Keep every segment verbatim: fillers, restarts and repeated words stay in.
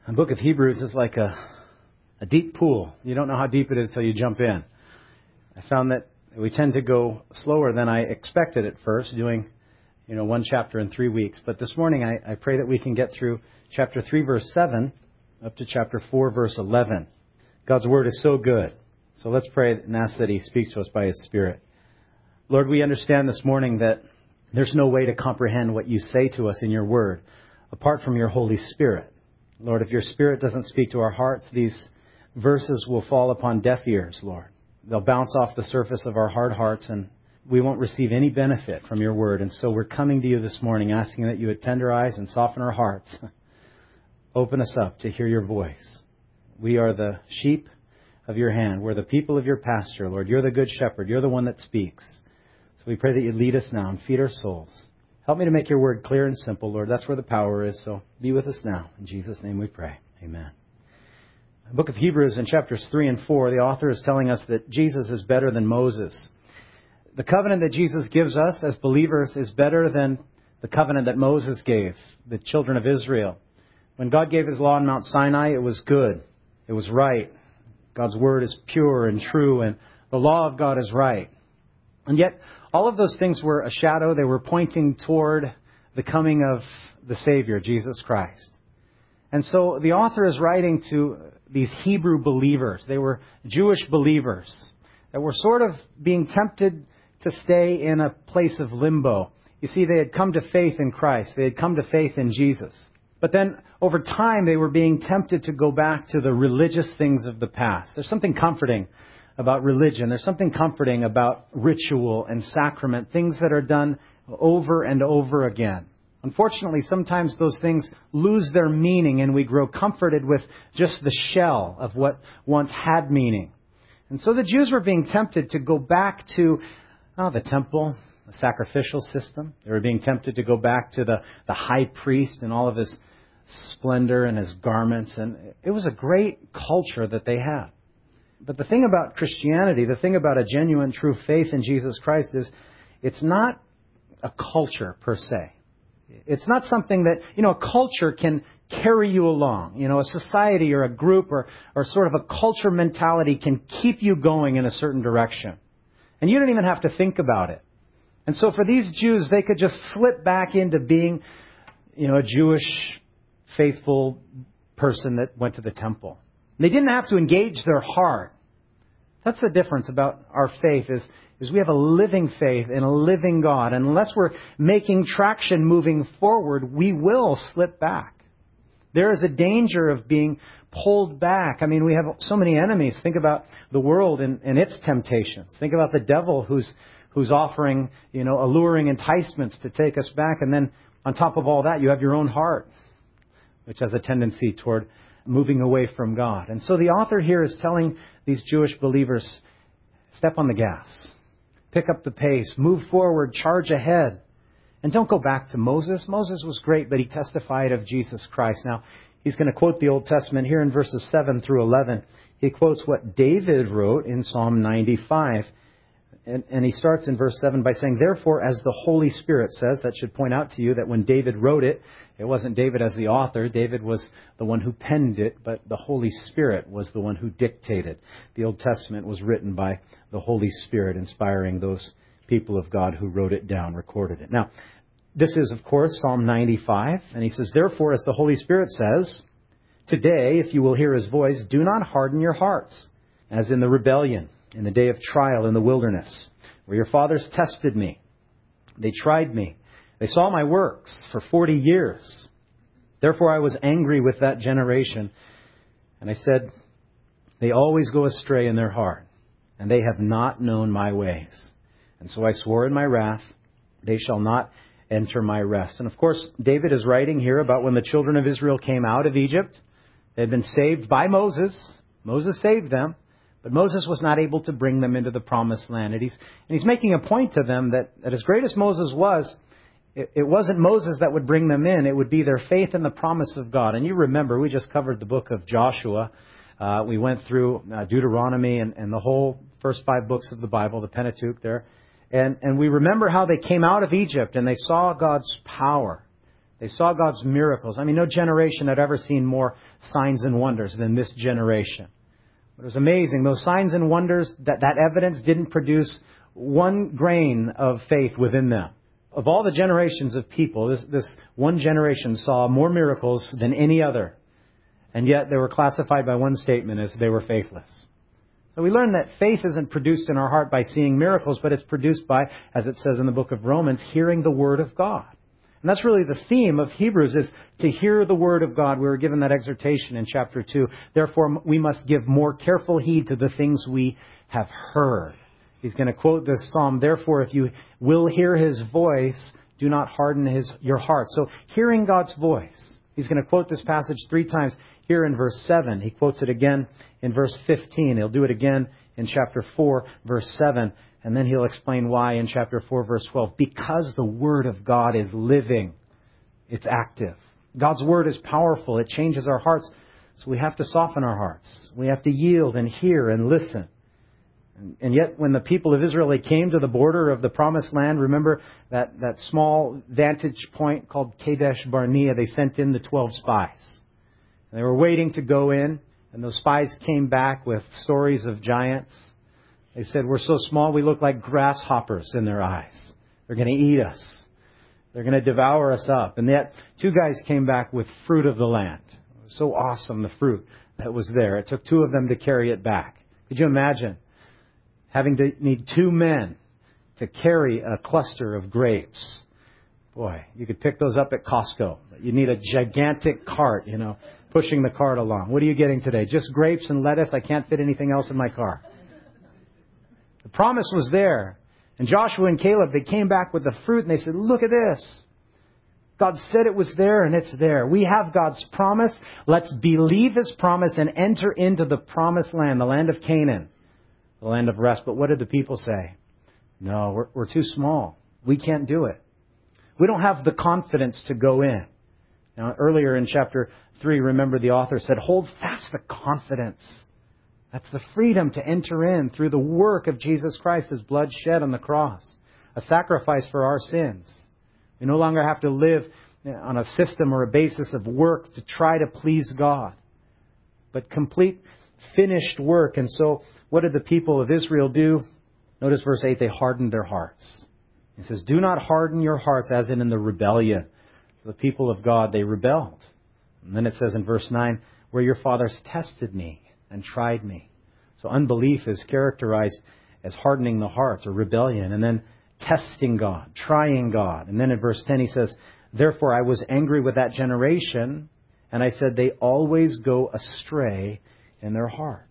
The book of Hebrews is like a, a deep pool. You don't know how deep it is till you jump in. I found that we tend to go slower than I expected at first, doing you know one chapter in three weeks. But this morning I, I pray that we can get through chapter three, verse seven, up to chapter four, verse eleven. God's Word is so good. So let's pray and ask that He speaks to us by His Spirit. Lord, we understand this morning that there's no way to comprehend what You say to us in Your Word apart from Your Holy Spirit. Lord, if Your Spirit doesn't speak to our hearts, these verses will fall upon deaf ears, Lord. They'll bounce off the surface of our hard hearts and we won't receive any benefit from Your Word. And so we're coming to You this morning asking that You would tenderize and soften our hearts. Open us up to hear Your voice. We are the sheep of Your hand. We're the people of Your pasture, Lord. You're the good shepherd. You're the one that speaks. So we pray that You lead us now and feed our souls. Help me to make Your Word clear and simple, Lord. That's where the power is. So be with us now. In Jesus' name we pray. Amen. The book of Hebrews in chapters three and four, the author is telling us that Jesus is better than Moses. The covenant that Jesus gives us as believers is better than the covenant that Moses gave the children of Israel. When God gave His law on Mount Sinai, it was good. It was right. God's Word is pure and true, and the law of God is right. And yet, all of those things were a shadow. They were pointing toward the coming of the Savior, Jesus Christ. And so the author is writing to these Hebrew believers. They were Jewish believers that were sort of being tempted to stay in a place of limbo. You see, they had come to faith in Christ. They had come to faith in Jesus. But then over time, they were being tempted to go back to the religious things of the past. There's something comforting about religion. There's something comforting about ritual and sacrament, things that are done over and over again. Unfortunately, sometimes those things lose their meaning and we grow comforted with just the shell of what once had meaning. And so the Jews were being tempted to go back to oh, the temple, the sacrificial system. They were being tempted to go back to the, the high priest and all of his splendor and his garments. And it was a great culture that they had. But the thing about Christianity, the thing about a genuine, true faith in Jesus Christ is it's not a culture per se. It's not something that, you know, a culture can carry you along. You know, a society or a group or, or sort of a culture mentality can keep you going in a certain direction. And you don't even have to think about it. And so for these Jews, they could just slip back into being, you know, a Jewish faithful person that went to the temple. They didn't have to engage their heart. That's the difference about our faith is, is we have a living faith in a living God. And unless we're making traction moving forward, we will slip back. There is a danger of being pulled back. I mean, we have so many enemies. Think about the world and, and its temptations. Think about the devil who's who's offering, you know, alluring enticements to take us back. And then on top of all that, you have your own heart, which has a tendency toward moving away from God. And so the author here is telling these Jewish believers, step on the gas, pick up the pace, move forward, charge ahead. And don't go back to Moses. Moses was great, but he testified of Jesus Christ. Now, he's going to quote the Old Testament here in verses seven through eleven. He quotes what David wrote in Psalm ninety-five. And, and he starts in verse seven by saying, therefore, as the Holy Spirit says, that should point out to you that when David wrote it, it wasn't David as the author. David was the one who penned it, but the Holy Spirit was the one who dictated. The Old Testament was written by the Holy Spirit, inspiring those people of God who wrote it down, recorded it. Now, this is, of course, Psalm ninety-five. And he says, therefore, as the Holy Spirit says, today, if you will hear His voice, do not harden your hearts, as in the rebellion, in the day of trial in the wilderness, where your fathers tested me. They tried me. They saw my works for forty years. Therefore I was angry with that generation. And I said, they always go astray in their heart, and they have not known my ways. And so I swore in my wrath, they shall not enter my rest. And of course, David is writing here about when the children of Israel came out of Egypt. They had been saved by Moses. Moses saved them. But Moses was not able to bring them into the promised land. And he's, and he's making a point to them that, that as great as Moses was, it, it wasn't Moses that would bring them in. It would be their faith in the promise of God. And you remember, we just covered the book of Joshua. Uh, we went through uh, Deuteronomy and, and the whole first five books of the Bible, the Pentateuch there. And, and we remember how they came out of Egypt and they saw God's power. They saw God's miracles. I mean, no generation had ever seen more signs and wonders than this generation. It was amazing. Those signs and wonders, that, that evidence didn't produce one grain of faith within them. Of all the generations of people, this, this one generation saw more miracles than any other. And yet they were classified by one statement as they were faithless. So we learn that faith isn't produced in our heart by seeing miracles, but it's produced by, as it says in the book of Romans, hearing the Word of God. And that's really the theme of Hebrews, is to hear the Word of God. We were given that exhortation in chapter two. Therefore, we must give more careful heed to the things we have heard. He's going to quote this psalm, therefore, if you will hear His voice, do not harden his your heart. So, hearing God's voice. He's going to quote this passage three times here in verse seven. He quotes it again in verse fifteen. He'll do it again in chapter four, verse seven. And then he'll explain why in chapter four, verse twelve. Because the Word of God is living. It's active. God's Word is powerful. It changes our hearts. So we have to soften our hearts. We have to yield and hear and listen. And, and yet when the people of Israel, they came to the border of the Promised Land, remember that, that small vantage point called Kadesh Barnea, they sent in the twelve spies. And they were waiting to go in, and those spies came back with stories of giants. They said, we're so small we look like grasshoppers in their eyes. They're going to eat us. They're going to devour us up. And yet two guys came back with fruit of the land. It was so awesome, the fruit that was there. It took two of them to carry it back. Could you imagine having to need two men to carry a cluster of grapes? Boy, you could pick those up at Costco. But you need a gigantic cart, you know, pushing the cart along. What are you getting today? Just grapes and lettuce? I can't fit anything else in my car. The promise was there. And Joshua and Caleb, they came back with the fruit and they said, look at this. God said it was there and it's there. We have God's promise. Let's believe His promise and enter into the promised land, the land of Canaan, the land of rest. But what did the people say? No, we're, we're too small. We can't do it. We don't have the confidence to go in. Now, earlier in chapter three, remember the author said, hold fast the confidence. That's the freedom to enter in through the work of Jesus Christ, His blood shed on the cross, a sacrifice for our sins. We no longer have to live on a system or a basis of work to try to please God, but complete finished work. And so what did the people of Israel do? Notice verse eight, they hardened their hearts. He says, do not harden your hearts as in in the rebellion. So the people of God, they rebelled. And then it says in verse nine, where your fathers tested me and tried me. So unbelief is characterized as hardening the heart or rebellion, and then testing God, trying God. And then in verse ten he says, therefore I was angry with that generation, and I said they always go astray in their heart.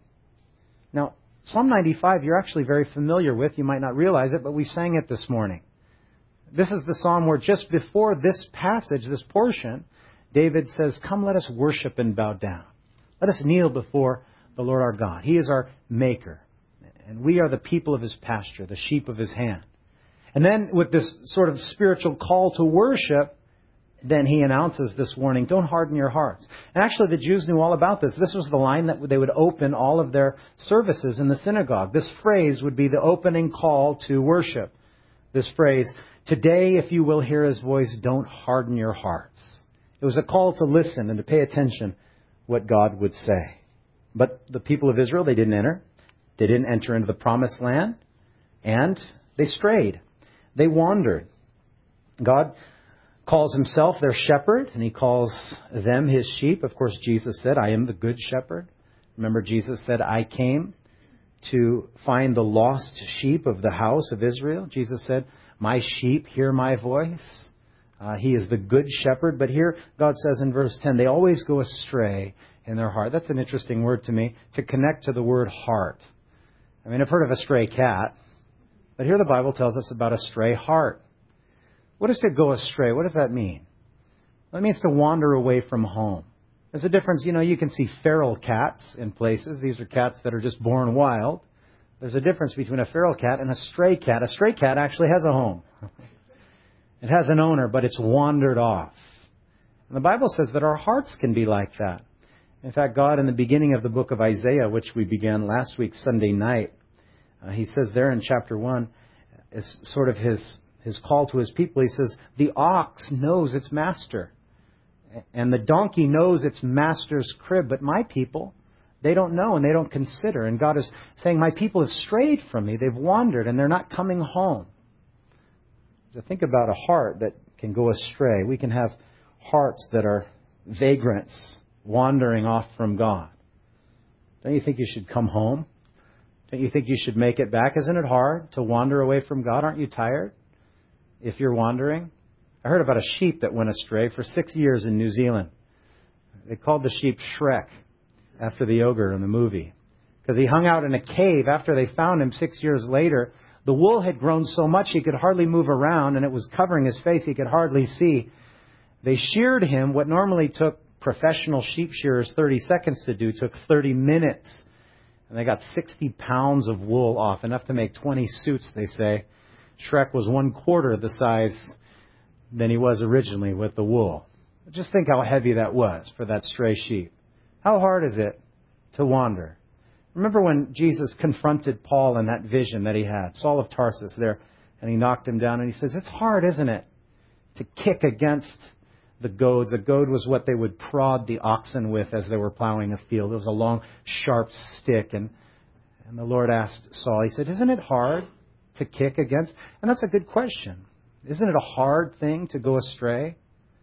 Now, Psalm ninety-five you're actually very familiar with. You might not realize it, but we sang it this morning. This is the psalm where just before this passage, this portion, David says, come let us worship and bow down. Let us kneel before the Lord our God. He is our maker. And we are the people of His pasture, the sheep of His hand. And then with this sort of spiritual call to worship, then He announces this warning, don't harden your hearts. And actually the Jews knew all about this. This was the line that they would open all of their services in the synagogue. This phrase would be the opening call to worship. This phrase, today if you will hear His voice, don't harden your hearts. It was a call to listen and to pay attention what God would say. But the people of Israel, they didn't enter. They didn't enter into the promised land. And they strayed. They wandered. God calls Himself their shepherd, and He calls them His sheep. Of course, Jesus said, I am the good shepherd. Remember, Jesus said, I came to find the lost sheep of the house of Israel. Jesus said, my sheep hear my voice. Uh, he is the good shepherd. But here God says in verse ten, they always go astray in their heart. That's an interesting word to me, to connect to the word heart. I mean, I've heard of a stray cat, but here the Bible tells us about a stray heart. What is to go astray? What does that mean? Well, it means to wander away from home. There's a difference. You know, you can see feral cats in places. These are cats that are just born wild. There's a difference between a feral cat and a stray cat. A stray cat actually has a home. It has an owner, but it's wandered off. And the Bible says that our hearts can be like that. In fact, God, in the beginning of the book of Isaiah, which we began last week, Sunday night, uh, He says there in chapter one, is sort of His, His call to His people. He says, the ox knows its master. And the donkey knows its master's crib, but my people, they don't know and they don't consider. And God is saying, my people have strayed from me. They've wandered and they're not coming home. So think about a heart that can go astray. We can have hearts that are vagrants, wandering off from God. Don't you think you should come home? Don't you think you should make it back? Isn't it hard to wander away from God? Aren't you tired if you're wandering? I heard about a sheep that went astray for six years in New Zealand. They called the sheep Shrek after the ogre in the movie, because he hung out in a cave after they found him six years later. The wool had grown so much he could hardly move around, and it was covering his face. He could hardly see. They sheared him. What normally took professional sheep shearers thirty seconds to do took thirty minutes. And they got sixty pounds of wool off, enough to make twenty suits, they say. Shrek was one quarter the size than he was originally with the wool. Just think how heavy that was for that stray sheep. How hard is it to wander? Remember when Jesus confronted Paul in that vision that he had, Saul of Tarsus there, and he knocked him down, and he says, it's hard, isn't it, to kick against the goads. A goad was what they would prod the oxen with as they were plowing a field. It was a long, sharp stick. And, and the Lord asked Saul, he said, isn't it hard to kick against? And that's a good question. Isn't it a hard thing to go astray?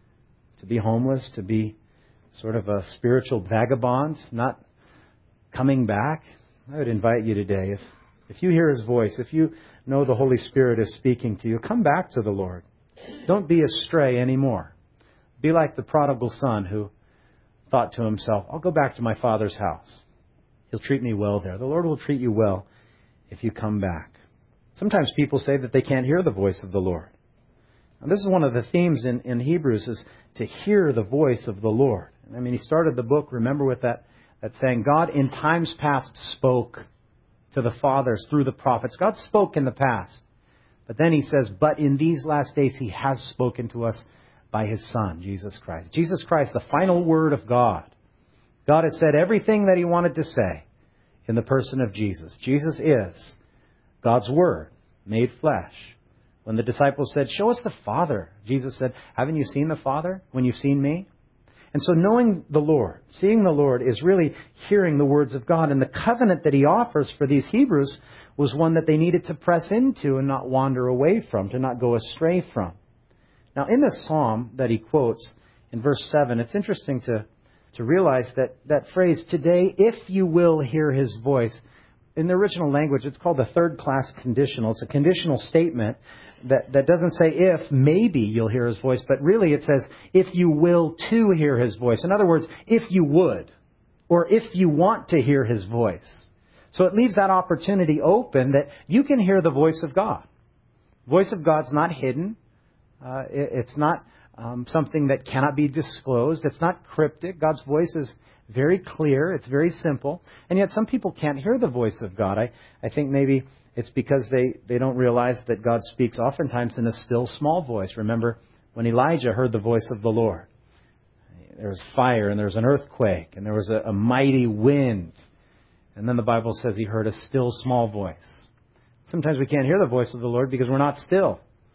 To be homeless, to be sort of a spiritual vagabond, not coming back? I would invite you today, if, if you hear His voice, if you know the Holy Spirit is speaking to you, come back to the Lord. Don't be astray anymore. Be like the prodigal son who thought to himself, I'll go back to my father's house. He'll treat me well there. The Lord will treat you well if you come back. Sometimes people say that they can't hear the voice of the Lord. And this is one of the themes in, in Hebrews, is to hear the voice of the Lord. I mean, he started the book, remember, with that, that saying, God in times past spoke to the fathers through the prophets. God spoke in the past. But then he says, but in these last days He has spoken to us by His Son, Jesus Christ. Jesus Christ, the final word of God. God has said everything that He wanted to say in the person of Jesus. Jesus is God's Word made flesh. When the disciples said, show us the Father, Jesus said, haven't you seen the Father when you've seen me? And so knowing the Lord, seeing the Lord, is really hearing the words of God. And the covenant that He offers for these Hebrews was one that they needed to press into and not wander away from, to not go astray from. Now, in the psalm that he quotes in verse seven, it's interesting to, to realize that that phrase, today, if you will hear His voice, in the original language, it's called a third-class conditional. It's a conditional statement that, that doesn't say if, maybe you'll hear His voice, but really it says, if you will to hear His voice. In other words, if you would, or if you want to hear His voice. So it leaves that opportunity open that you can hear the voice of God. The voice of God's not hidden. Uh, it, it's not um, something that cannot be disclosed. It's not cryptic. God's voice is very clear. It's very simple. And yet some people can't hear the voice of God. I, I think maybe it's because they, they don't realize that God speaks oftentimes in a still small voice. Remember when Elijah heard the voice of the Lord. There was fire and there was an earthquake and there was a, a mighty wind. And then the Bible says he heard a still small voice. Sometimes we can't hear the voice of the Lord because we're not still.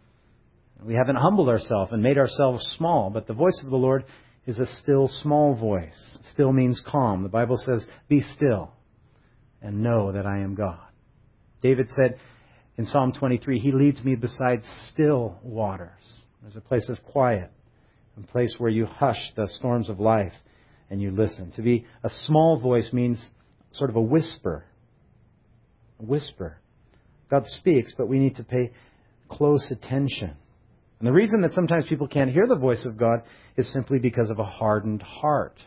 We haven't humbled ourselves and made ourselves small. But the voice of the Lord is a still small voice. Still means calm. The Bible says, be still and know that I am God. David said in Psalm twenty-three, He leads me beside still waters. There's a place of quiet, a place where you hush the storms of life and you listen. To be a small voice means sort of a whisper. A whisper. God speaks, but we need to pay close attention. And the reason that sometimes people can't hear the voice of God is simply because of a hardened heart.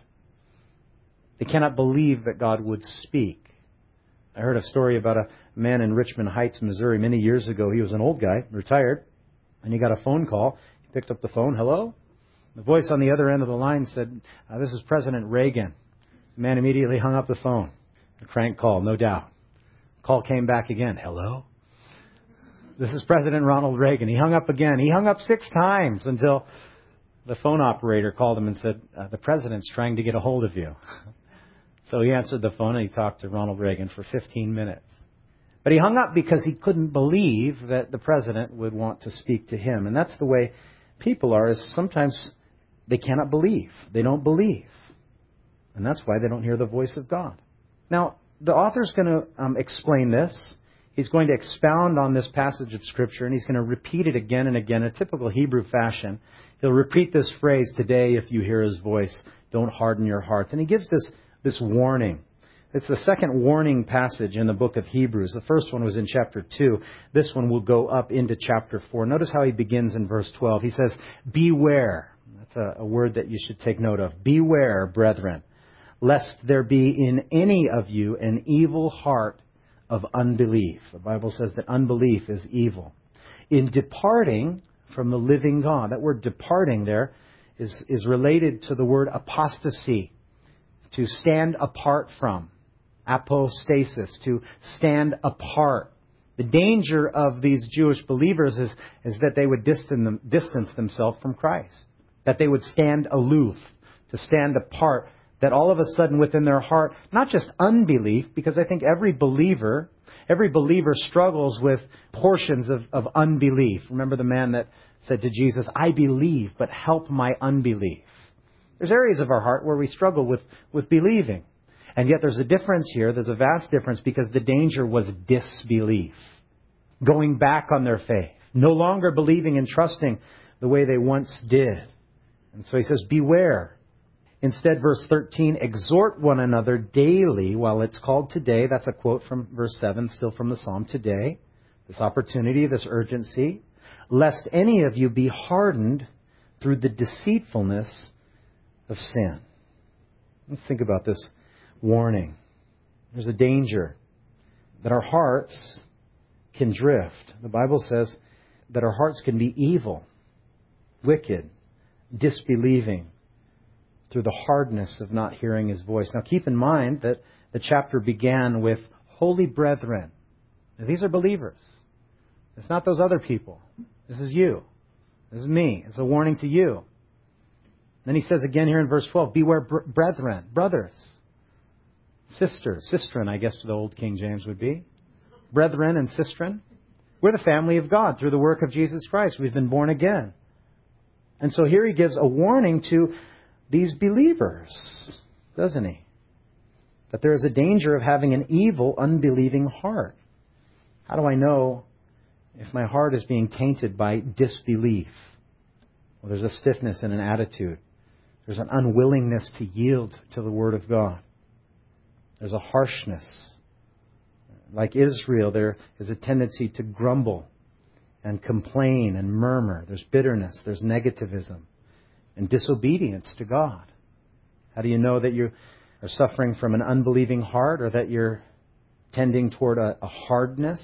They cannot believe that God would speak. I heard a story about a man in Richmond Heights, Missouri, many years ago. He was an old guy, retired, and he got a phone call. He picked up the phone. Hello? The voice on the other end of the line said, uh, this is President Reagan. The man immediately hung up the phone. A crank call, no doubt. Call came back again. Hello? This is President Ronald Reagan. He hung up again. He hung up six times until the phone operator called him and said, uh, the President's trying to get a hold of you. So he answered the phone and he talked to Ronald Reagan for fifteen minutes. But he hung up because he couldn't believe that the President would want to speak to him. And that's the way people are, is sometimes they cannot believe. They don't believe. And that's why they don't hear the voice of God. Now, the author's going to um, explain this. He's going to expound on this passage of Scripture, and he's going to repeat it again and again in a typical Hebrew fashion. He'll repeat this phrase, today, if you hear His voice, don't harden your hearts. And he gives this, this warning. It's the second warning passage in the book of Hebrews. The first one was in chapter two. This one will go up into chapter four. Notice how he begins in verse twelve. He says, beware. That's a, a word that you should take note of. Beware, brethren, lest there be in any of you an evil heart of unbelief. The Bible says that unbelief is evil. In departing from the living God. That word departing there is, is related to the word apostasy, to stand apart from. Apostasis, to stand apart. The danger of these Jewish believers is, is that they would distance, them, distance themselves from Christ. That they would stand aloof, to stand apart. That all of a sudden within their heart, not just unbelief, because I think every believer, every believer struggles with portions of, of unbelief. Remember the man that said to Jesus, I believe, but help my unbelief. There's areas of our heart where we struggle with, with believing. And yet there's a difference here. There's a vast difference because the danger was disbelief. Going back on their faith. No longer believing and trusting the way they once did. And so he says, beware. Instead, verse thirteen, exhort one another daily while it's called today. That's a quote from verse seven, still from the Psalm today. This opportunity, this urgency. Lest any of you be hardened through the deceitfulness of sin. Let's think about this warning. There's a danger that our hearts can drift. The Bible says that our hearts can be evil, wicked, disbelieving, through the hardness of not hearing His voice. Now keep in mind that the chapter began with holy brethren. Now, these are believers. It's not those other people. This is you. This is me. It's a warning to you. Then he says again here in verse twelve, beware br- brethren, brothers, sisters, sistren, I guess the old King James would be. Brethren and sistren. We're the family of God through the work of Jesus Christ. We've been born again. And so here he gives a warning to these believers, doesn't he? That there is a danger of having an evil, unbelieving heart. How do I know if my heart is being tainted by disbelief? Well, there's a stiffness in an attitude. There's an unwillingness to yield to the Word of God. There's a harshness. Like Israel, there is a tendency to grumble and complain and murmur. There's bitterness. There's negativism. And disobedience to God. How do you know that you are suffering from an unbelieving heart or that you're tending toward a, a hardness?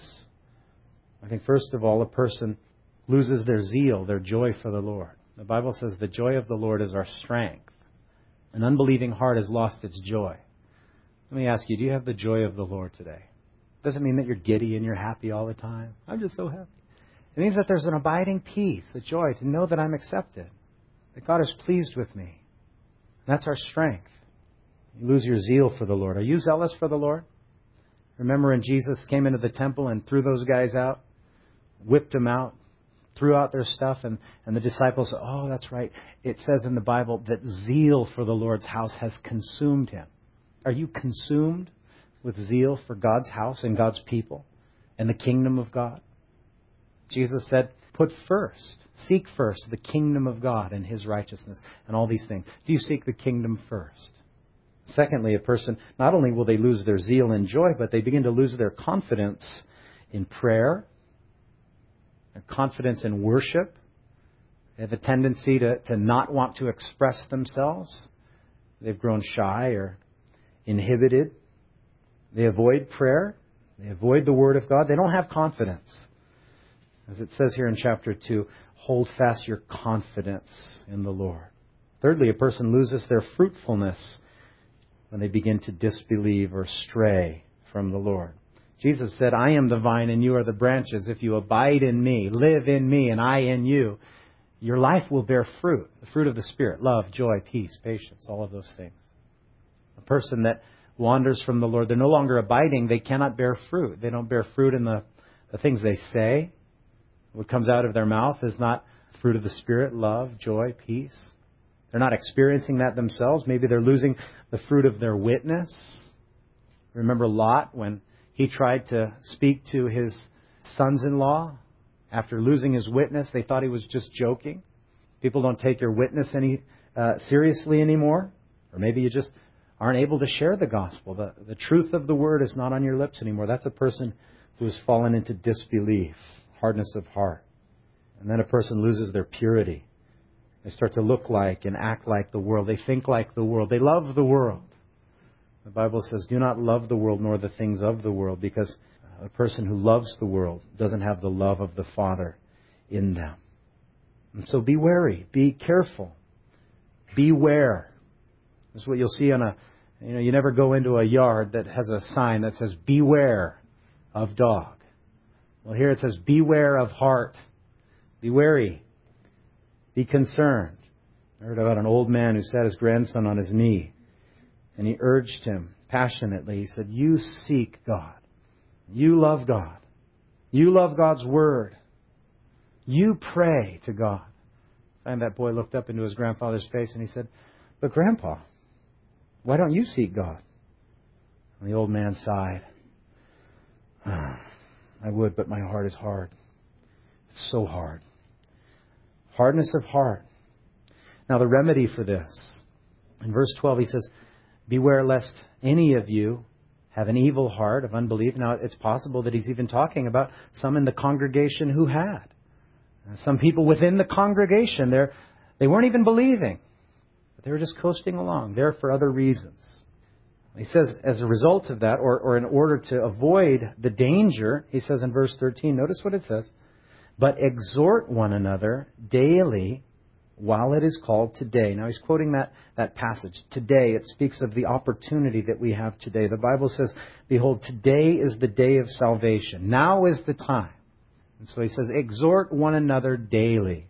I think first of all, a person loses their zeal, their joy for the Lord. The Bible says the joy of the Lord is our strength. An unbelieving heart has lost its joy. Let me ask you, do you have the joy of the Lord today? Doesn't mean that you're giddy and you're happy all the time. I'm just so happy. It means that there's an abiding peace, a joy to know that I'm accepted. That God is pleased with me. That's our strength. You lose your zeal for the Lord. Are you zealous for the Lord? Remember when Jesus came into the temple and threw those guys out? Whipped them out? Threw out their stuff? And, and the disciples said, oh, that's right. It says in the Bible that zeal for the Lord's house has consumed him. Are you consumed with zeal for God's house and God's people and the kingdom of God? Jesus said, put first, seek first the kingdom of God and His righteousness and all these things. Do you seek the kingdom first? Secondly, a person, not only will they lose their zeal and joy, but they begin to lose their confidence in prayer, their confidence in worship. They have a tendency to, to not want to express themselves. They've grown shy or inhibited. They avoid prayer. They avoid the Word of God. They don't have confidence. As it says here in chapter two, hold fast your confidence in the Lord. Thirdly, a person loses their fruitfulness when they begin to disbelieve or stray from the Lord. Jesus said, I am the vine and you are the branches. If you abide in me, live in me, and I in you, your life will bear fruit. The fruit of the Spirit, love, joy, peace, patience, all of those things. A person that wanders from the Lord, they're no longer abiding. They cannot bear fruit. They don't bear fruit in the, the things they say. What comes out of their mouth is not fruit of the Spirit, love, joy, peace. They're not experiencing that themselves. Maybe they're losing the fruit of their witness. Remember Lot when he tried to speak to his sons-in-law after losing his witness? They thought he was just joking. People don't take your witness any uh, seriously anymore. Or maybe you just aren't able to share the gospel. The, the truth of the word is not on your lips anymore. That's a person who has fallen into disbelief, hardness of heart. And then a person loses their purity. They start to look like and act like the world. They think like the world. They love the world. The Bible says, do not love the world nor the things of the world, because a person who loves the world doesn't have the love of the Father in them. And so be wary. Be careful. Beware. This is what you'll see on a, you know, you never go into a yard that has a sign that says, beware of dog. Well, here it says, beware of heart. Be wary. Be concerned. I heard about an old man who sat his grandson on his knee, and he urged him passionately. He said, you seek God. You love God. You love God's Word. You pray to God. And that boy looked up into his grandfather's face and he said, but Grandpa, why don't you seek God? And the old man sighed. Ah, I would, but my heart is hard. It's so hard. Hardness of heart. Now the remedy for this. In verse twelve he says, beware lest any of you have an evil heart of unbelief. Now it's possible that he's even talking about some in the congregation who had. Some people within the congregation, they're, they weren't even believing. But they were just coasting along, there for other reasons. He says, as a result of that, or, or in order to avoid the danger, he says in verse thirteen, notice what it says, but exhort one another daily while it is called today. Now he's quoting that, that passage. Today, it speaks of the opportunity that we have today. The Bible says, behold, today is the day of salvation. Now is the time. And so he says, exhort one another daily.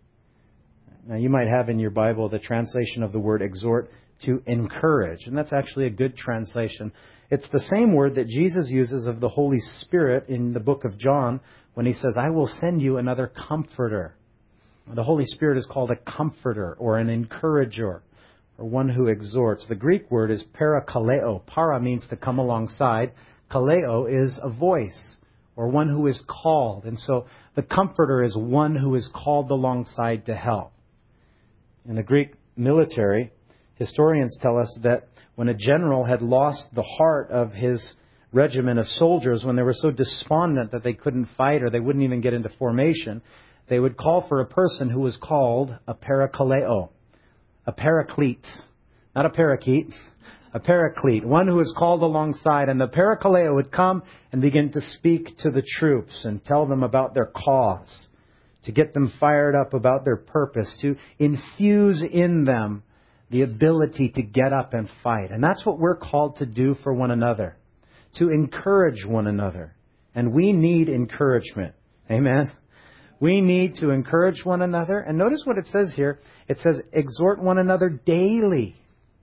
Now you might have in your Bible the translation of the word exhort to encourage. And that's actually a good translation. It's the same word that Jesus uses of the Holy Spirit in the book of John when he says, I will send you another comforter. The Holy Spirit is called a comforter or an encourager or one who exhorts. The Greek word is parakaleo. Para means to come alongside. Kaleo is a voice or one who is called. And so the comforter is one who is called alongside to help. In the Greek military, historians tell us that when a general had lost the heart of his regiment of soldiers, when they were so despondent that they couldn't fight or they wouldn't even get into formation, they would call for a person who was called a parakaleo, a paraclete, not a parakeet, a paraclete, one who is called alongside. And the parakaleo would come and begin to speak to the troops and tell them about their cause, to get them fired up about their purpose, to infuse in them the ability to get up and fight. And that's what we're called to do for one another, to encourage one another. And we need encouragement. Amen. We need to encourage one another. And notice what it says here. It says, exhort one another daily.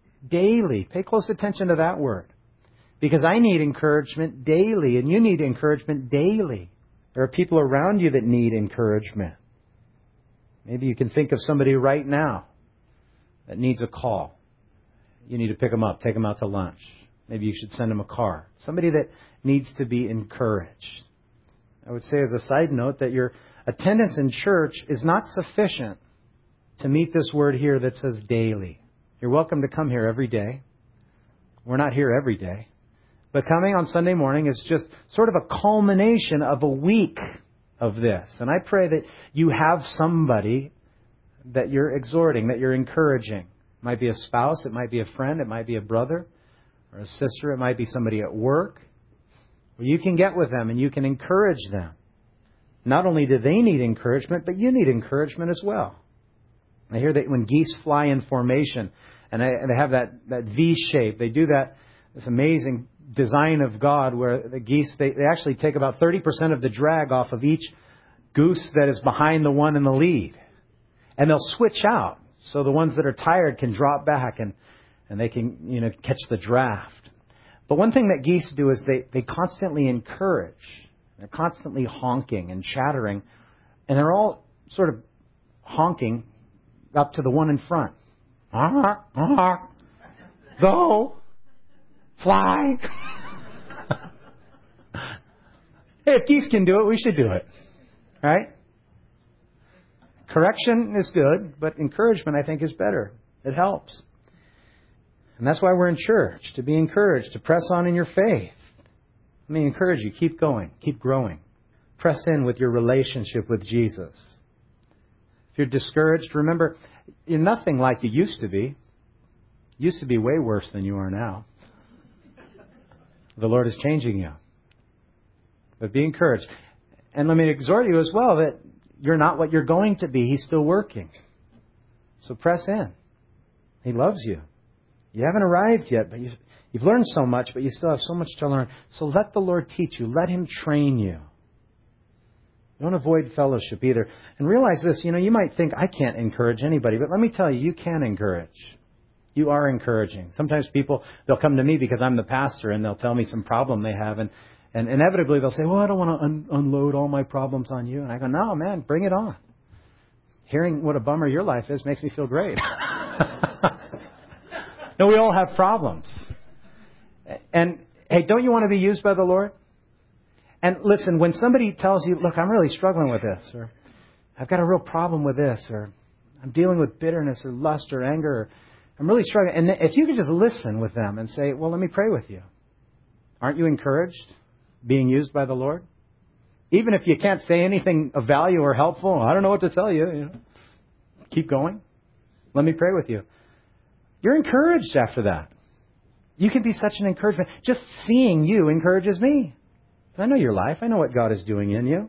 Daily. Pay close attention to that word. Because I need encouragement daily, and you need encouragement daily. There are people around you that need encouragement. Maybe you can think of somebody right now that needs a call. You need to pick them up, take them out to lunch. Maybe you should send them a car. Somebody that needs to be encouraged. I would say as a side note that your attendance in church is not sufficient to meet this word here that says daily. You're welcome to come here every day. We're not here every day. But coming on Sunday morning is just sort of a culmination of a week of this. And I pray that you have somebody that you're exhorting, that you're encouraging. It might be a spouse, it might be a friend, it might be a brother or a sister, it might be somebody at work. Well, you can get with them and you can encourage them. Not only do they need encouragement, but you need encouragement as well. I hear that when geese fly in formation and, I, and they have that, that V shape, they do that, this amazing design of God where the geese, they, they actually take about thirty percent of the drag off of each goose that is behind the one in the lead. And they'll switch out so the ones that are tired can drop back and, and they can, you know, catch the draft. But one thing that geese do is they, they constantly encourage. They're constantly honking and chattering. And they're all sort of honking up to the one in front. Ah, ah, go, fly. Hey, if geese can do it, we should do it. Right? Correction is good, but encouragement, I think, is better. It helps. And that's why we're in church, to be encouraged, to press on in your faith. Let me encourage you, keep going, keep growing. Press in with your relationship with Jesus. If you're discouraged, remember, you're nothing like you used to be. You used to be way worse than you are now. The Lord is changing you. But be encouraged. And let me exhort you as well that you're not what you're going to be. He's still working. So press in. He loves you. You haven't arrived yet, but you've, you've learned so much, but you still have so much to learn. So let the Lord teach you. Let Him train you. Don't avoid fellowship either. And realize this, you know, you might think, I can't encourage anybody, but let me tell you, you can encourage. You are encouraging. Sometimes people, they'll come to me because I'm the pastor and they'll tell me some problem they have. And, and inevitably they'll say, well, I don't want to un- unload all my problems on you. And I go, no, man, bring it on. Hearing what a bummer your life is makes me feel great. No, we all have problems. And, hey, don't you want to be used by the Lord? And listen, when somebody tells you, look, I'm really struggling with this, or I've got a real problem with this, or I'm dealing with bitterness or lust or anger, or I'm really struggling. And if you could just listen with them and say, well, let me pray with you. Aren't you encouraged being used by the Lord? Even if you can't say anything of value or helpful, I don't know what to tell you. You know, keep going. Let me pray with you. You're encouraged after that. You can be such an encouragement. Just seeing you encourages me. I know your life. I know what God is doing in you.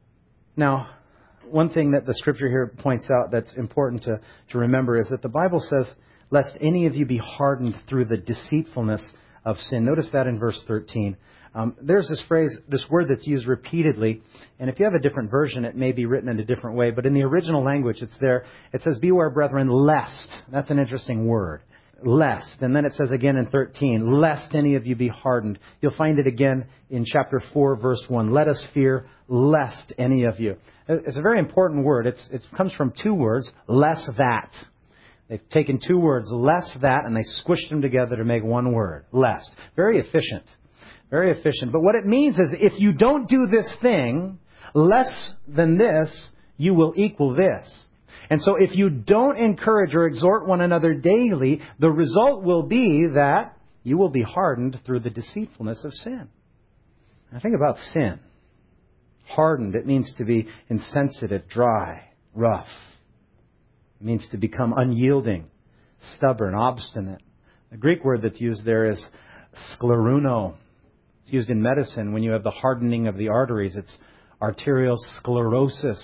Now, one thing that the Scripture here points out that's important to, to remember is that the Bible says, lest any of you be hardened through the deceitfulness of sin. Notice that in verse thirteen. Um, there's this phrase, this word that's used repeatedly. And if you have a different version, it may be written in a different way. But in the original language, it's there. It says, beware, brethren, lest. That's an interesting word. Lest. And then it says again in thirteen, lest any of you be hardened. You'll find it again in chapter four, verse one. Let us fear, lest any of you. It's a very important word. It's, it comes from two words, less that. They've taken two words, less that, and they squished them together to make one word, lest. Very efficient. Very efficient. But what it means is if you don't do this thing, less than this, you will equal this. And so if you don't encourage or exhort one another daily, the result will be that you will be hardened through the deceitfulness of sin. Now think about sin. Hardened, it means to be insensitive, dry, rough. It means to become unyielding, stubborn, obstinate. The Greek word that's used there is skleruno. It's used in medicine when you have the hardening of the arteries. It's arteriosclerosis.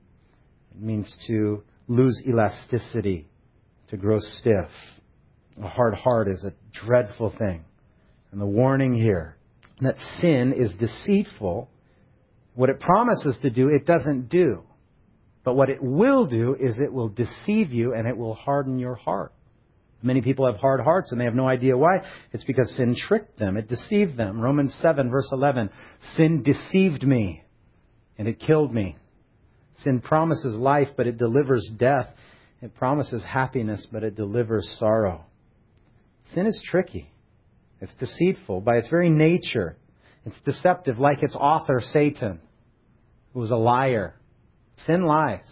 It means to lose elasticity, to grow stiff. A hard heart is a dreadful thing. And the warning here, that sin is deceitful. What it promises to do, it doesn't do. But what it will do is it will deceive you and it will harden your heart. Many people have hard hearts and they have no idea why. It's because sin tricked them. It deceived them. Romans seven, verse eleven. Sin deceived me and it killed me. Sin promises life, but it delivers death. It promises happiness, but it delivers sorrow. Sin is tricky. It's deceitful by its very nature. It's deceptive, like its author, Satan, who was a liar. Sin lies.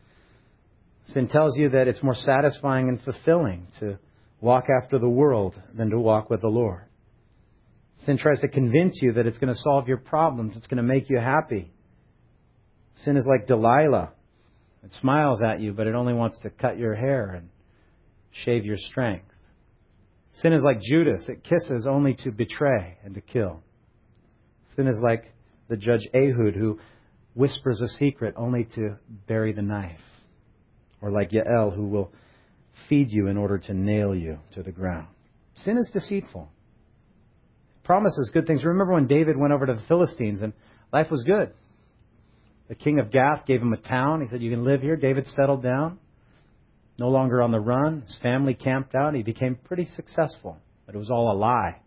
Sin tells you that it's more satisfying and fulfilling to walk after the world than to walk with the Lord. Sin tries to convince you that it's going to solve your problems. It's going to make you happy. Sin is like Delilah. It smiles at you, but it only wants to cut your hair and shave your strength. Sin is like Judas. It kisses only to betray and to kill. Sin is like the judge Ehud, who whispers a secret only to bury the knife. Or like Yael, who will feed you in order to nail you to the ground. Sin is deceitful. It promises good things. Remember when David went over to the Philistines and life was good. The king of Gath gave him a town. He said, you can live here. David settled down. No longer on the run. His family camped out. He became pretty successful. But it was all a lie.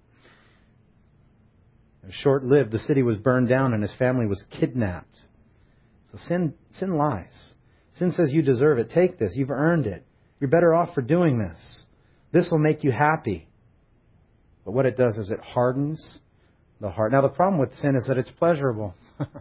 It was short-lived. The city was burned down and his family was kidnapped. So sin, sin lies. Sin says you deserve it. Take this. You've earned it. You're better off for doing this. This will make you happy. But what it does is it hardens the heart. Now, the problem with sin is that it's pleasurable.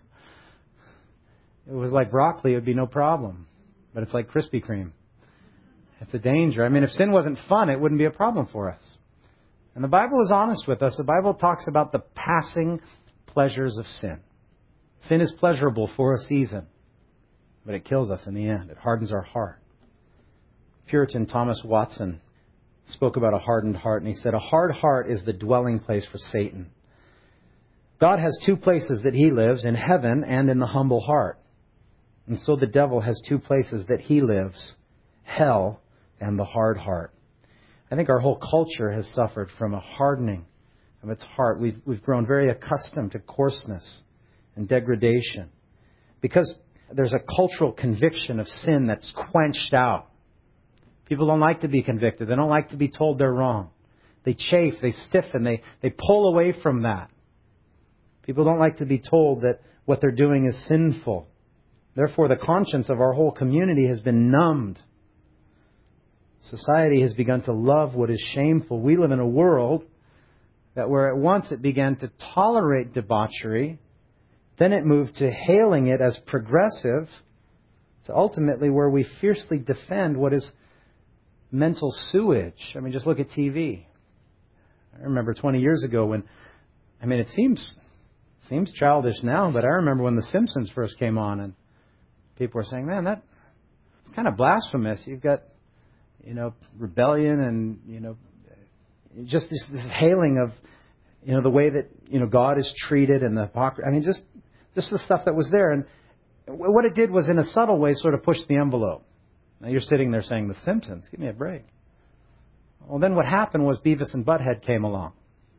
It was like broccoli, it would be no problem. But it's like Krispy Kreme. It's a danger. I mean, if sin wasn't fun, it wouldn't be a problem for us. And the Bible is honest with us. The Bible talks about the passing pleasures of sin. Sin is pleasurable for a season, but it kills us in the end. It hardens our heart. Puritan Thomas Watson spoke about a hardened heart, and he said, a hard heart is the dwelling place for Satan. God has two places that He lives, in heaven and in the humble heart. And so the devil has two places that he lives, hell and the hard heart. I think our whole culture has suffered from a hardening of its heart. We've, we've grown very accustomed to coarseness and degradation because there's a cultural conviction of sin that's quenched out. People don't like to be convicted. They don't like to be told they're wrong. They chafe, they stiffen, they, they pull away from that. People don't like to be told that what they're doing is sinful. Therefore, the conscience of our whole community has been numbed. Society has begun to love what is shameful. We live in a world that where at once it began to tolerate debauchery, then it moved to hailing it as progressive, to ultimately where we fiercely defend what is mental sewage. I mean, just look at T V. I remember twenty years ago when, I mean, it seems seems childish now, but I remember when The Simpsons first came on and people were saying, man, that it's kind of blasphemous. You've got, you know, rebellion and, you know, just this, this hailing of, you know, the way that, you know, God is treated and the hypocrisy. I mean, just, just the stuff that was there. And what it did was, in a subtle way, sort of push the envelope. Now you're sitting there saying, The Simpsons, give me a break. Well, then what happened was Beavis and Butthead came along.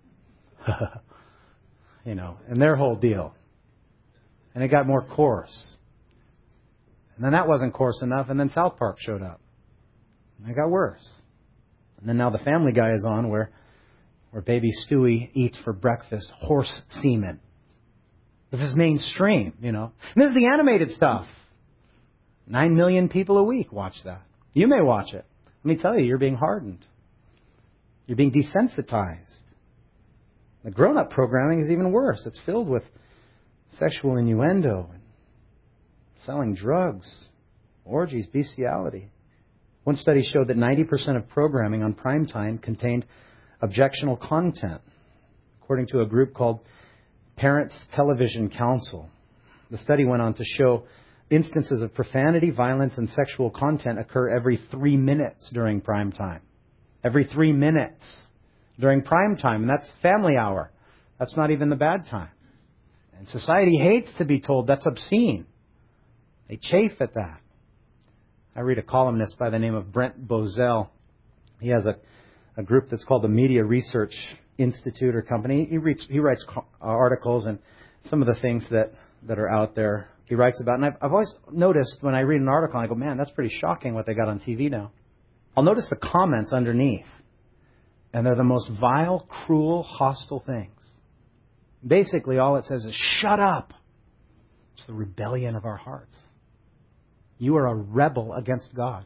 You know, and their whole deal. And it got more coarse. And then that wasn't coarse enough, and then South Park showed up. And it got worse. And then now the Family Guy is on, where where baby Stewie eats for breakfast horse semen. This is mainstream, you know. And this is the animated stuff. Nine million people a week watch that. You may watch it. Let me tell you, you're being hardened. You're being desensitized. The grown-up programming is even worse. It's filled with sexual innuendo, and selling drugs, orgies, bestiality. One study showed that ninety percent of programming on primetime contained objectionable content, according to a group called Parents Television Council. The study went on to show instances of profanity, violence, and sexual content occur every three minutes during prime time. Every three minutes during prime time. And that's family hour. That's not even the bad time. And society hates to be told that's obscene. They chafe at that. I read a columnist by the name of Brent Bozell. He has a, a group that's called the Media Research Institute or company. He, reads, he writes articles and some of the things that, that are out there he writes about. And I've, I've always noticed when I read an article, I go, man, that's pretty shocking what they got on T V now. I'll notice the comments underneath. And they're the most vile, cruel, hostile things. Basically, all it says is, shut up. It's the rebellion of our hearts. You are a rebel against God.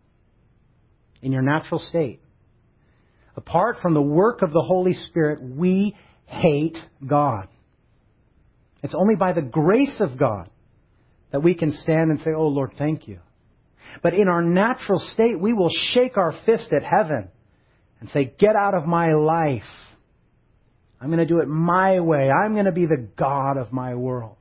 In your natural state. Apart from the work of the Holy Spirit, we hate God. It's only by the grace of God that we can stand and say, oh, Lord, thank you. But in our natural state, we will shake our fist at heaven and say, get out of my life. I'm going to do it my way. I'm going to be the God of my world.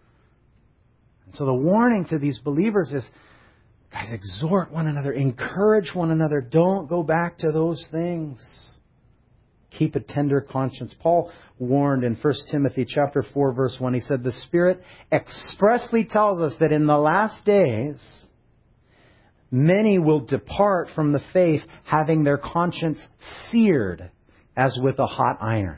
And so the warning to these believers is, guys, exhort one another, encourage one another. Don't go back to those things. Keep a tender conscience. Paul warned in First Timothy chapter four, verse one, he said, the Spirit expressly tells us that in the last days, many will depart from the faith, having their conscience seared as with a hot iron.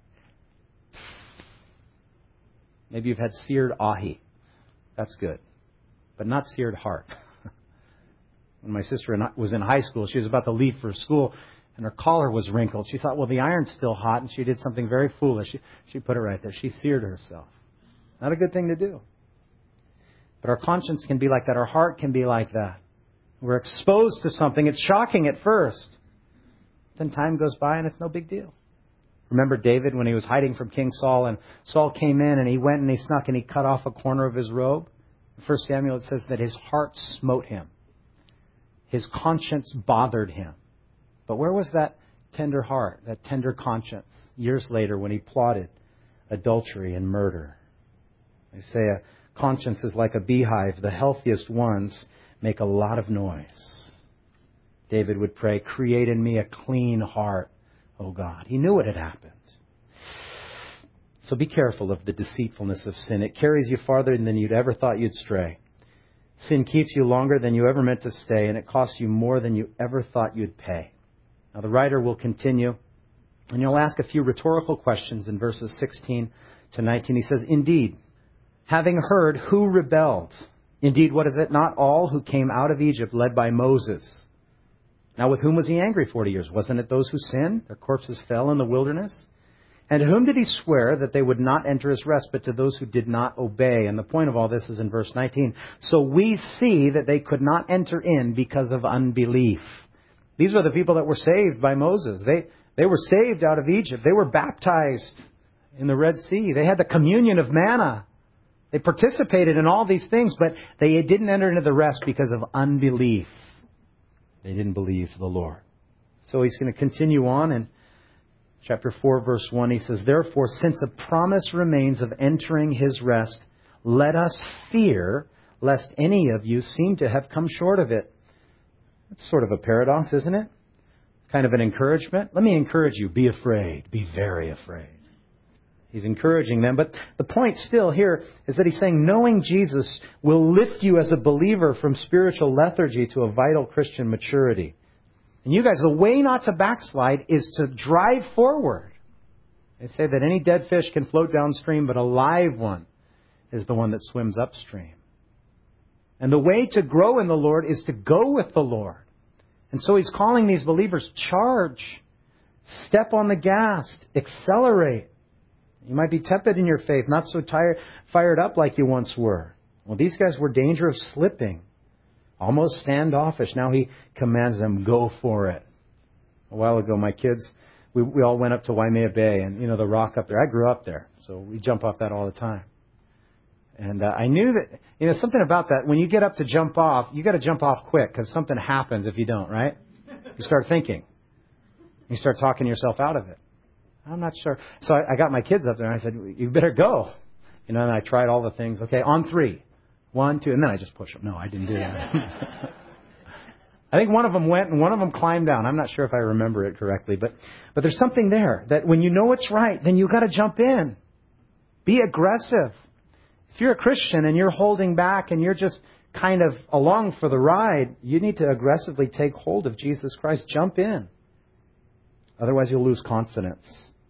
Maybe you've had seared ahi. That's good. But not seared heart. When my sister was in high school, she was about to leave for school, and her collar was wrinkled. She thought, well, the iron's still hot, and she did something very foolish. She, she put it right there. She seared herself. Not a good thing to do. But our conscience can be like that. Our heart can be like that. We're exposed to something. It's shocking at first. Then time goes by and it's no big deal. Remember David when he was hiding from King Saul, and Saul came in and he went and he snuck and he cut off a corner of his robe? In First Samuel it says that his heart smote him. His conscience bothered him. But where was that tender heart, that tender conscience, years later when he plotted adultery and murder? They say a conscience is like a beehive. The healthiest ones make a lot of noise. David would pray, create in me a clean heart, O God. He knew what had happened. So be careful of the deceitfulness of sin. It carries you farther than you'd ever thought you'd stray. Sin keeps you longer than you ever meant to stay, and it costs you more than you ever thought you'd pay. Now the writer will continue, and he'll ask a few rhetorical questions in verses sixteen to nineteen. He says, indeed, having heard who rebelled, indeed, what is it? Not all who came out of Egypt led by Moses. Now with whom was he angry forty years? Wasn't it those who sinned? Their corpses fell in the wilderness. And to whom did he swear that they would not enter his rest, but to those who did not obey? And the point of all this is in verse nineteen. So we see that they could not enter in because of unbelief. These were the people that were saved by Moses. They, they were saved out of Egypt. They were baptized in the Red Sea. They had the communion of manna. They participated in all these things, but they didn't enter into the rest because of unbelief. They didn't believe the Lord. So he's going to continue on in chapter four, verse one. He says, therefore, since a promise remains of entering his rest, let us fear lest any of you seem to have come short of it. That's sort of a paradox, isn't it? Kind of an encouragement. Let me encourage you. Be afraid. Be very afraid. He's encouraging them. But the point still here is that he's saying knowing Jesus will lift you as a believer from spiritual lethargy to a vital Christian maturity. And you guys, the way not to backslide is to drive forward. They say that any dead fish can float downstream, but a live one is the one that swims upstream. And the way to grow in the Lord is to go with the Lord. And so he's calling these believers, charge, step on the gas, accelerate. You might be tepid in your faith, not so tired, fired up like you once were. Well, these guys were in danger of slipping, almost standoffish. Now he commands them, go for it. A while ago, my kids, we, we all went up to Waimea Bay, and you know the rock up there. I grew up there, so we jump off that all the time. And uh, I knew that, you know, something about that. When you get up to jump off, you got to jump off quick because something happens if you don't, right? You start thinking. You start talking yourself out of it. I'm not sure. So I, I got my kids up there and I said, you better go. You know, and I tried all the things. Okay, on three. One, two, and then I just push them. No, I didn't do that. I think one of them went and one of them climbed down. I'm not sure if I remember it correctly, but but there's something there that when you know it's right, then you got to jump in. Be aggressive. If you're a Christian and you're holding back and you're just kind of along for the ride, you need to aggressively take hold of Jesus Christ. Jump in. Otherwise, you'll lose confidence.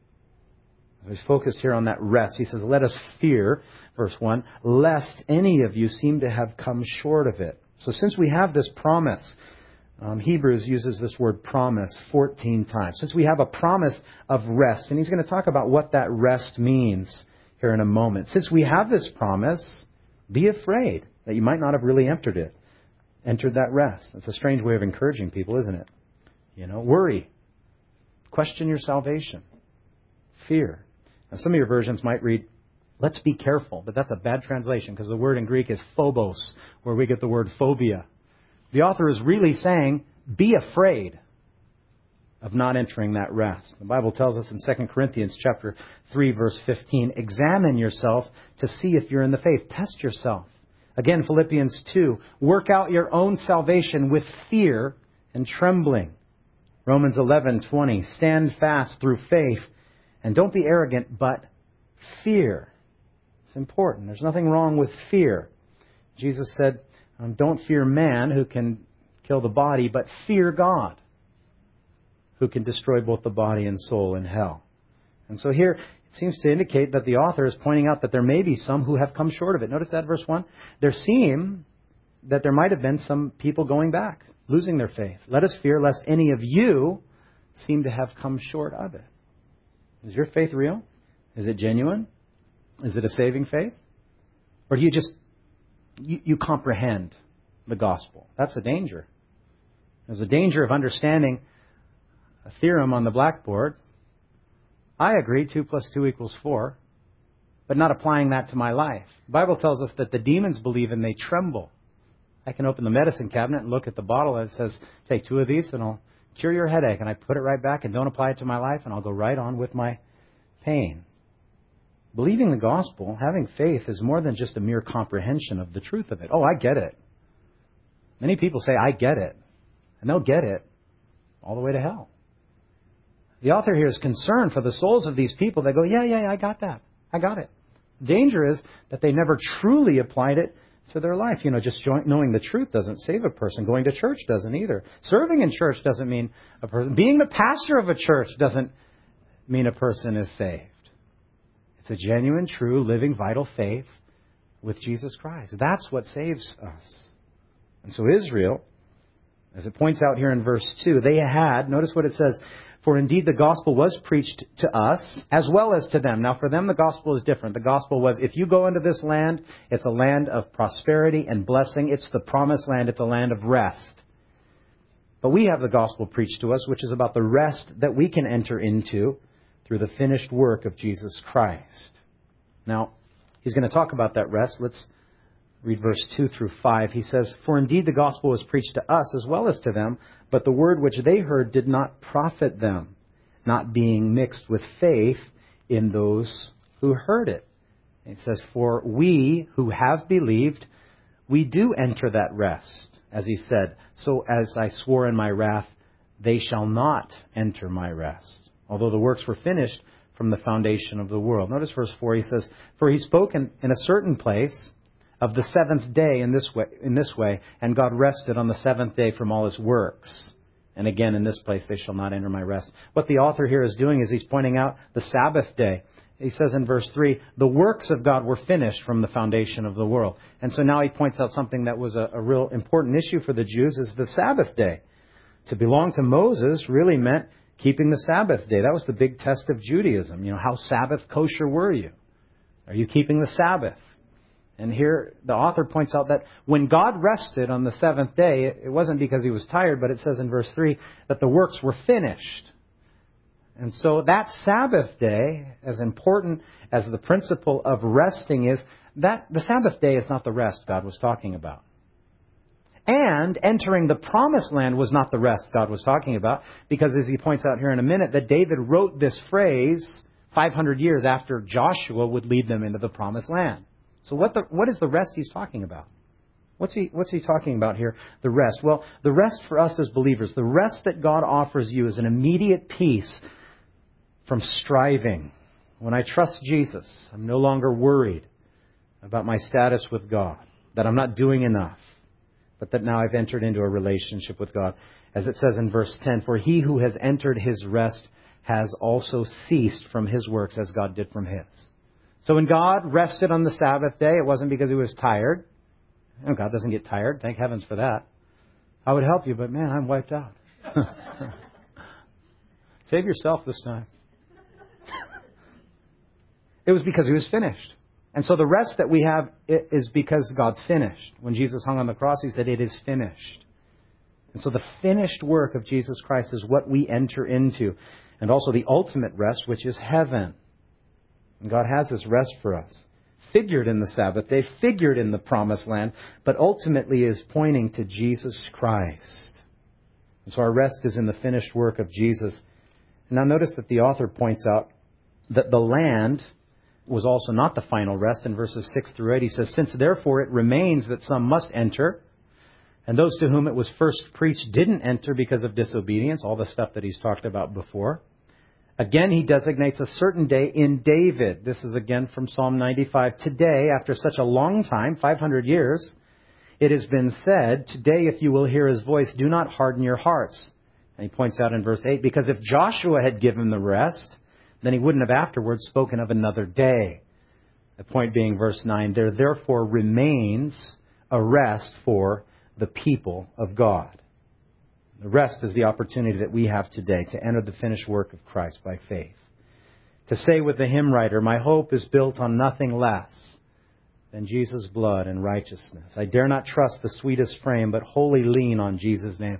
He's focused here on that rest. He says, let us fear, verse one, lest any of you seem to have come short of it. So since we have this promise, um, Hebrews uses this word promise fourteen times. Since we have a promise of rest, and he's going to talk about what that rest means here in a moment. Since we have this promise, be afraid that you might not have really entered it, entered that rest. It's a strange way of encouraging people, isn't it? You know, worry. Question your salvation. Fear. Now, some of your versions might read, let's be careful, but that's a bad translation because the word in Greek is phobos, where we get the word phobia. The author is really saying, be afraid of not entering that rest. The Bible tells us in Second Corinthians chapter three, verse fifteen, examine yourself to see if you're in the faith. Test yourself. Again, Philippians two, work out your own salvation with fear and trembling. Romans eleven twenty, stand fast through faith and don't be arrogant, but fear. It's important. There's nothing wrong with fear. Jesus said, um, don't fear man who can kill the body, but fear God who can destroy both the body and soul in hell. And so here it seems to indicate that the author is pointing out that there may be some who have come short of it. Notice that verse one. There seem that there might have been some people going back, losing their faith. Let us fear lest any of you seem to have come short of it. Is your faith real? Is it genuine? Is it a saving faith? Or do you just, you, you comprehend the gospel? That's a danger. There's a danger of understanding a theorem on the blackboard. I agree, two plus two equals four, but not applying that to my life. The Bible tells us that the demons believe and they tremble. I can open the medicine cabinet and look at the bottle and it says, take two of these and I'll cure your headache. And I put it right back and don't apply it to my life and I'll go right on with my pain. Believing the gospel, having faith, is more than just a mere comprehension of the truth of it. Oh, I get it. Many people say, I get it. And they'll get it all the way to hell. The author here is concerned for the souls of these people that go, yeah, yeah, yeah, I got that. I got it. The danger is that they never truly applied it to their life. You know, just knowing the truth doesn't save a person. Going to church doesn't either. Serving in church doesn't mean a person. Being the pastor of a church doesn't mean a person is saved. It's a genuine, true, living, vital faith with Jesus Christ. That's what saves us. And so Israel, as it points out here in verse two, they had, notice what it says, for indeed the gospel was preached to us as well as to them. Now for them the gospel is different. The gospel was, if you go into this land, it's a land of prosperity and blessing. It's the promised land. It's a land of rest. But we have the gospel preached to us, which is about the rest that we can enter into through the finished work of Jesus Christ. Now, he's going to talk about that rest. Let's read verse two through five. He says, for indeed the gospel was preached to us as well as to them, but the word which they heard did not profit them, not being mixed with faith in those who heard it. And it says, for we who have believed, we do enter that rest. As he said, so as I swore in my wrath, they shall not enter my rest, although the works were finished from the foundation of the world. Notice verse four, he says, for he spoke in, in a certain place of the seventh day in this way, in this way, and God rested on the seventh day from all his works. And again, in this place, they shall not enter my rest. What the author here is doing is he's pointing out the Sabbath day. He says in verse three, the works of God were finished from the foundation of the world. And so now he points out something that was a, a real important issue for the Jews, is the Sabbath day. To belong to Moses really meant keeping the Sabbath day. That was the big test of Judaism. You know, how Sabbath kosher were you? Are you keeping the Sabbath? And here the author points out that when God rested on the seventh day, it wasn't because he was tired, but it says in verse three that the works were finished. And so that Sabbath day, as important as the principle of resting is, that the Sabbath day is not the rest God was talking about. And entering the promised land was not the rest God was talking about, because as he points out here in a minute, that David wrote this phrase five hundred years after Joshua would lead them into the promised land. So what the, what is the rest he's talking about? What's he, what's he talking about here? The rest. Well, the rest for us as believers, the rest that God offers you is an immediate peace from striving. When I trust Jesus, I'm no longer worried about my status with God, that I'm not doing enough, but that now I've entered into a relationship with God. As it says in verse ten, for he who has entered his rest has also ceased from his works as God did from his. So when God rested on the Sabbath day, it wasn't because he was tired. Oh, God doesn't get tired. Thank heavens for that. I would help you, but man, I'm wiped out. Save yourself this time. It was because he was finished. And so the rest that we have is because God's finished. When Jesus hung on the cross, he said, it is finished. And so the finished work of Jesus Christ is what we enter into. And also the ultimate rest, which is heaven. And God has this rest for us. Figured in the Sabbath day, figured in the promised land, but ultimately is pointing to Jesus Christ. And so our rest is in the finished work of Jesus. And now notice that the author points out that the land was also not the final rest. In verses six through eight, he says, since therefore it remains that some must enter, and those to whom it was first preached didn't enter because of disobedience, all the stuff that he's talked about before. Again, he designates a certain day in David. This is again from Psalm ninety-five. Today, after such a long time, five hundred years, it has been said, today if you will hear his voice, do not harden your hearts. And he points out in verse eight, because if Joshua had given the rest, then he wouldn't have afterwards spoken of another day. The point being, verse nine, there therefore remains a rest for the people of God. The rest is the opportunity that we have today to enter the finished work of Christ by faith. To say with the hymn writer, my hope is built on nothing less than Jesus' blood and righteousness. I dare not trust the sweetest frame, but wholly lean on Jesus' name.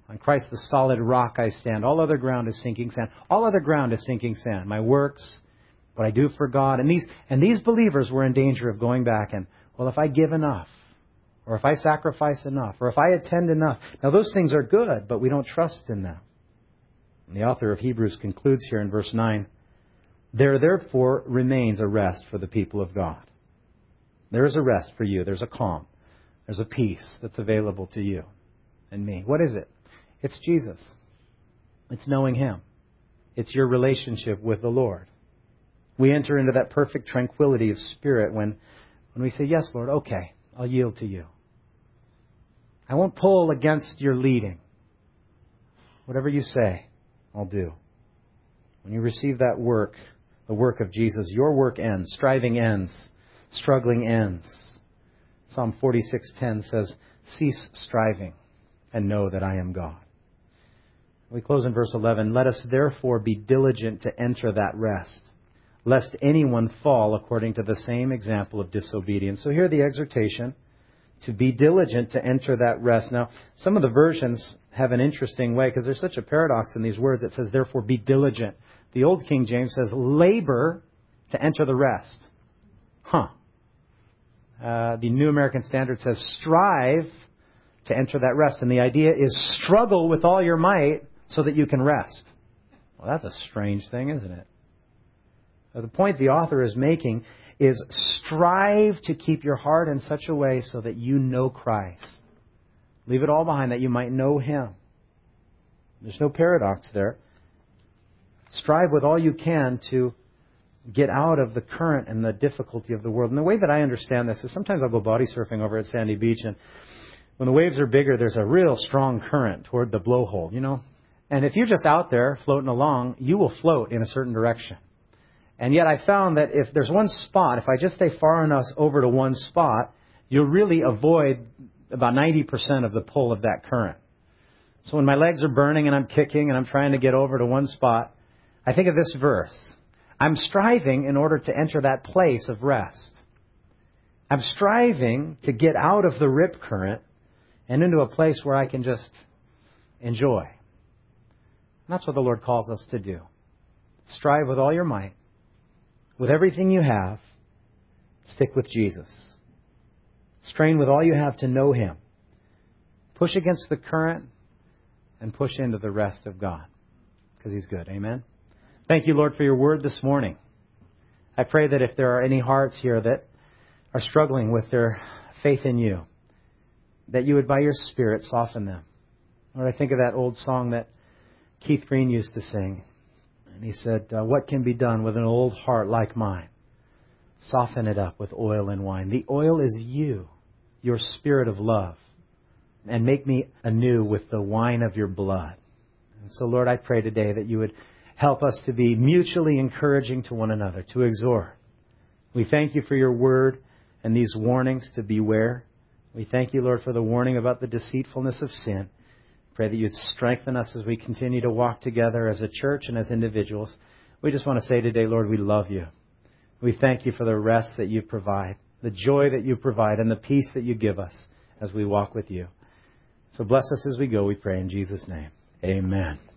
On Christ the solid rock I stand. All other ground is sinking sand. All other ground is sinking sand. My works, what I do for God. And these, and these believers were in danger of going back and, well, if I give enough, or if I sacrifice enough, or if I attend enough. Now those things are good, but we don't trust in them. And the author of Hebrews concludes here in verse nine, there therefore remains a rest for the people of God. There is a rest for you. There's a calm. There's a peace that's available to you and me. What is it? It's Jesus. It's knowing Him. It's your relationship with the Lord. We enter into that perfect tranquility of spirit when, when we say, yes, Lord, okay, I'll yield to you. I won't pull against your leading. Whatever you say, I'll do. When you receive that work, the work of Jesus, your work ends, striving ends, struggling ends. Psalm forty-six ten says, cease striving and know that I am God. We close in verse eleven. Let us therefore be diligent to enter that rest, lest anyone fall according to the same example of disobedience. So here the exhortation to be diligent to enter that rest. Now, some of the versions have an interesting way because there's such a paradox in these words. It says, therefore be diligent. The Old King James says, labor to enter the rest. Huh. Uh, the New American Standard says, strive to enter that rest. And the idea is struggle with all your might so that you can rest. Well, that's a strange thing, isn't it? Now, the point the author is making is strive to keep your heart in such a way so that you know Christ. Leave it all behind that you might know Him. There's no paradox there. Strive with all you can to get out of the current and the difficulty of the world. And the way that I understand this is sometimes I'll go body surfing over at Sandy Beach, and when the waves are bigger, there's a real strong current toward the blowhole, you know. And if you're just out there floating along, you will float in a certain direction. And yet I found that if there's one spot, if I just stay far enough over to one spot, you'll really avoid about ninety percent of the pull of that current. So when my legs are burning and I'm kicking and I'm trying to get over to one spot, I think of this verse. I'm striving in order to enter that place of rest. I'm striving to get out of the rip current and into a place where I can just enjoy. And that's what the Lord calls us to do. Strive with all your might. With everything you have, stick with Jesus. Strain with all you have to know Him. Push against the current and push into the rest of God. Because He's good. Amen? Thank you, Lord, for your word this morning. I pray that if there are any hearts here that are struggling with their faith in you, that you would, by your Spirit, soften them. Lord, I think of that old song that Keith Green used to sing. And he said, uh, what can be done with an old heart like mine? Soften it up with oil and wine. The oil is you, your Spirit of love. And make me anew with the wine of your blood. And so, Lord, I pray today that you would help us to be mutually encouraging to one another, to exhort. We thank you for your word and these warnings to beware. We thank you, Lord, for the warning about the deceitfulness of sin. Pray that you'd strengthen us as we continue to walk together as a church and as individuals. We just want to say today, Lord, we love you. We thank you for the rest that you provide, the joy that you provide, and the peace that you give us as we walk with you. So bless us as we go, we pray in Jesus' name. Amen.